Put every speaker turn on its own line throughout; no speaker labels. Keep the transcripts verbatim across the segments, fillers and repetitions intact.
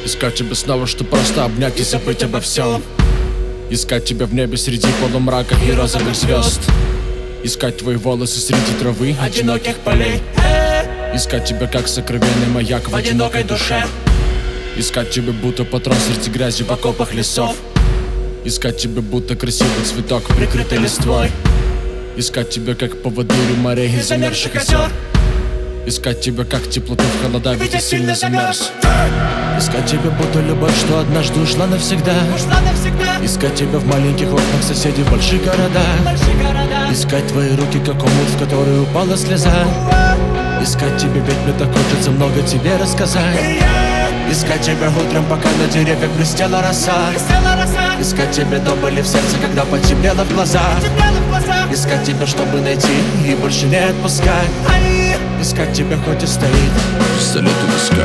Искать тебя снова, что просто обнять и забыть обо всем. Искать тебя в небе среди полумрака и розовых звезд. Искать твои волосы среди травы, одиноких полей. Искать тебя как сокровенный маяк в одинокой душе. Искать тебя будто патрон среди грязи в окопах лесов. Искать тебя будто красивый цветок, прикрытый листвой. Искать тебя как поводырь морей и замерзших озер. Искать тебя как теплоту в холода, ведь я сильно замерз. Искать тебя будто любовь, что однажды ушла навсегда.
Ушла навсегда.
Искать тебя в маленьких окнах соседей в больших городах.
Большие города.
Искать твои руки, как омут, в который упала слеза. Искать тебя, ведь мне так хочется много тебе рассказать. Искать тебя утром, пока на деревьях блестела роса.
Блестела роса.
Искать тебя до боли в сердце, когда потемнело в глазах.
Темнело в глазах.
Искать тебя, чтобы найти и больше не отпускать.
Ай.
Искать тебя, хоть и стоит пистолет у виска.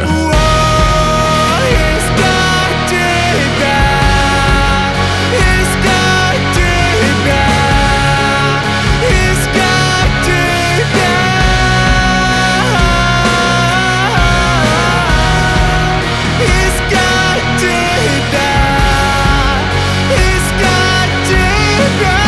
Искать тебя, искать тебя, искать тебя, искать тебя, искать тебя.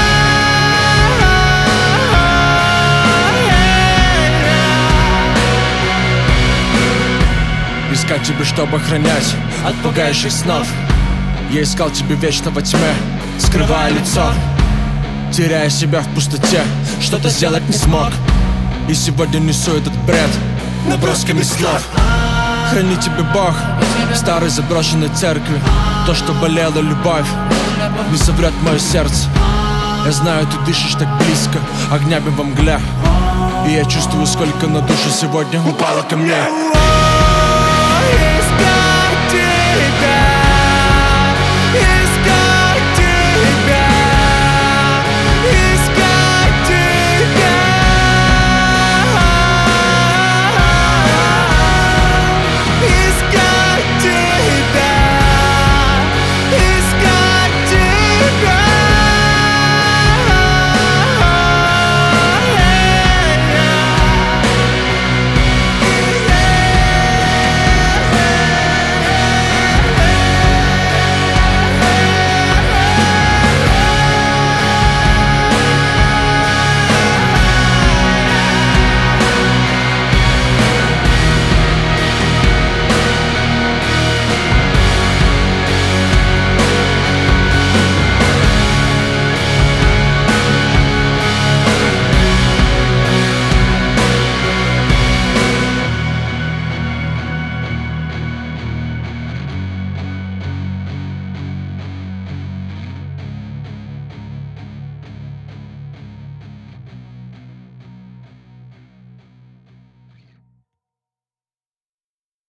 Искать тебя, чтобы охранять от пугающих снов. Я искал тебя вечно во тьме, скрывая лицо, теряя себя в пустоте, что-то сделать не смог. И сегодня несу этот бред набросками слов. Храни тебя Бог в старой заброшенной церкви. То, что болела любовь, не соврет мое сердце. Я знаю, ты дышишь так близко, огнями во мгле. И я чувствую, сколько на душу сегодня упало ко мне.